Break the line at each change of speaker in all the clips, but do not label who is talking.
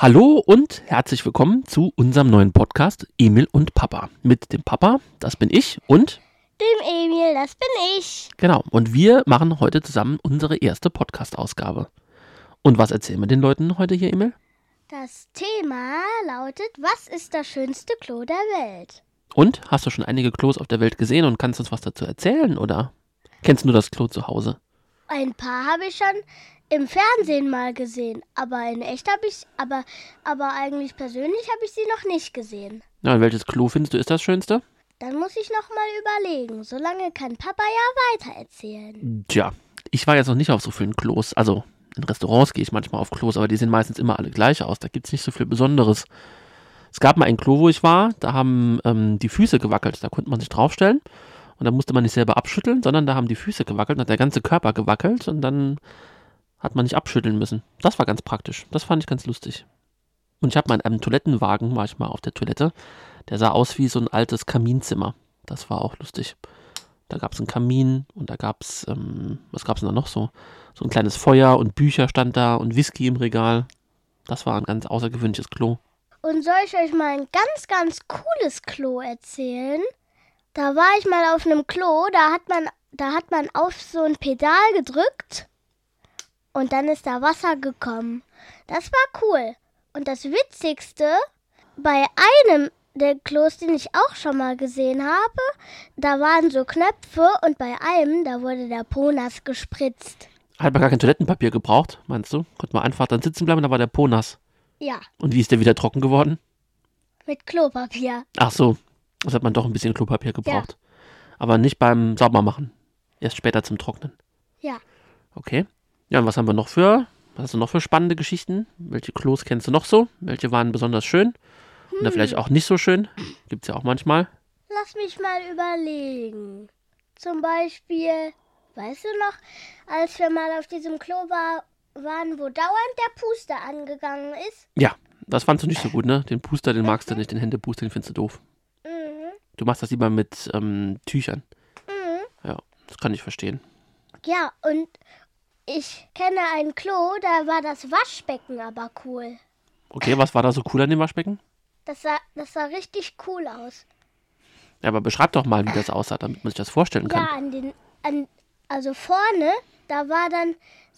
Hallo und herzlich willkommen zu unserem neuen Podcast Emil und Papa. Mit dem Papa, das bin ich, und
dem Emil, das bin ich.
Genau, und wir machen heute zusammen unsere erste Podcast-Ausgabe. Und was erzählen wir den Leuten heute hier, Emil?
Das Thema lautet, was ist das schönste Klo der Welt?
Und, hast du schon einige Klos auf der Welt gesehen und kannst uns was dazu erzählen, oder kennst du nur das Klo zu Hause?
Ein paar habe ich schon im Fernsehen mal gesehen, aber in echt habe ich, aber eigentlich persönlich habe ich sie noch nicht gesehen.
Ja, und welches Klo findest du ist das schönste?
Dann muss ich noch mal überlegen. Solange kann Papa ja weiter erzählen.
Tja, ich war jetzt noch nicht auf so vielen Klos. Also in Restaurants gehe ich manchmal auf Klos, aber die sehen meistens immer alle gleich aus. Da gibt es nicht so viel Besonderes. Es gab mal ein Klo, wo ich war, da haben die Füße gewackelt. Da konnte man sich draufstellen und da musste man nicht selber abschütteln, sondern da haben die Füße gewackelt und hat der ganze Körper gewackelt und dann hat man nicht abschütteln müssen. Das war ganz praktisch. Das fand ich ganz lustig. Und ich habe mal in einem Toilettenwagen, war ich mal auf der Toilette, der sah aus wie so ein altes Kaminzimmer. Das war auch lustig. Da gab es einen Kamin und da gab es, was gab es denn da noch so? So ein kleines Feuer und Bücher stand da und Whisky im Regal. Das war ein ganz außergewöhnliches Klo.
Und soll ich euch mal ein ganz, ganz cooles Klo erzählen? Da war ich mal auf einem Klo, da hat man auf so ein Pedal gedrückt und dann ist da Wasser gekommen. Das war cool. Und das Witzigste, bei einem der Klos, den ich auch schon mal gesehen habe, da waren so Knöpfe und bei einem, da wurde der Po nass gespritzt.
Hat man gar kein Toilettenpapier gebraucht, meinst du? Konnte man einfach dann sitzen bleiben, da war der Po nass.
Ja,
Und wie ist der wieder trocken geworden?
mit Klopapier.
Ach so, das hat man doch ein bisschen Klopapier gebraucht. Aber nicht beim Saubermachen. Erst später zum Trocknen.
Ja.
Okay. Ja, und was haben wir noch für? Was hast du noch für spannende Geschichten? Welche Klos kennst du noch so? Welche waren besonders schön? Oder vielleicht auch nicht so schön? Gibt's ja auch manchmal.
Lass mich mal überlegen. Zum Beispiel, weißt du noch, als wir mal auf diesem Klo waren, wo dauernd der Puster angegangen ist?
Ja, das fandst du nicht so gut, ne? Den Puster, den magst du nicht, den Händepuster, den findest du doof.
Mhm.
Du machst das lieber mit Tüchern.
Mhm.
Ja, das kann ich verstehen.
Ja, und ich kenne ein Klo, da war das Waschbecken aber cool.
Okay, was war da so cool an dem Waschbecken?
Das sah richtig cool aus.
Ja, aber beschreib doch mal, wie das aussah, damit man sich das vorstellen kann.
Ja, also vorne, da war dann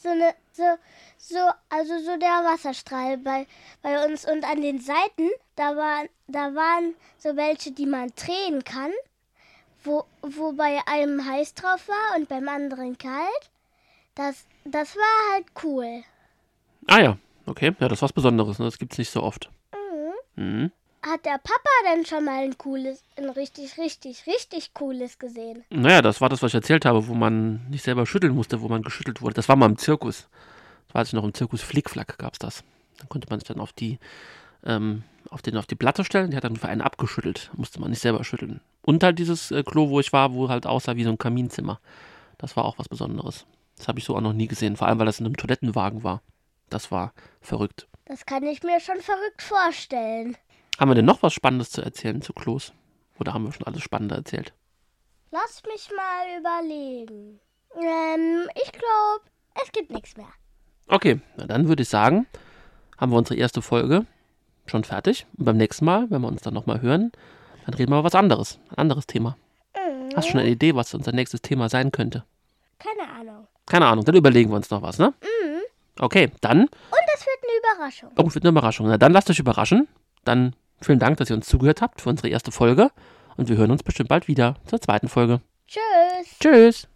so der Wasserstrahl bei uns und an den Seiten, da waren so welche, die man drehen kann, wo bei einem heiß drauf war und beim anderen kalt. Das war halt cool.
Ah ja, okay. Ja, das ist was Besonderes, ne? Das gibt's nicht so oft. Mhm.
Hat der Papa denn schon mal ein richtig, richtig, richtig cooles gesehen?
Naja, das war das, was ich erzählt habe, wo man nicht selber schütteln musste, wo man geschüttelt wurde. Das war mal im Zirkus. Das weiß ich noch, im Zirkus Flickflack gab's das. Dann konnte man sich dann auf die Platte stellen, die hat dann für einen abgeschüttelt. Musste man nicht selber schütteln. Und halt dieses Klo, wo ich war, wo halt aussah wie so ein Kaminzimmer. Das war auch was Besonderes. Das habe ich so auch noch nie gesehen, vor allem, weil das in einem Toilettenwagen war. Das war verrückt.
Das kann ich mir schon verrückt vorstellen.
Haben wir denn noch was Spannendes zu erzählen zu Klos? Oder haben wir schon alles Spannende erzählt?
Lass mich mal überlegen. Ich glaube, es gibt nichts mehr.
Okay, na dann würde ich sagen, haben wir unsere erste Folge schon fertig. Und beim nächsten Mal, wenn wir uns dann nochmal hören, dann reden wir über was anderes. Ein anderes Thema. Hast du schon eine Idee, was unser nächstes Thema sein könnte?
Keine Ahnung.
Keine Ahnung, dann überlegen wir uns noch was, ne? Okay, dann.
Und es wird eine Überraschung.
Oh, wird eine Überraschung. Na, dann lasst euch überraschen. Dann vielen Dank, dass ihr uns zugehört habt für unsere erste Folge. Und wir hören uns bestimmt bald wieder zur zweiten Folge.
Tschüss.
Tschüss.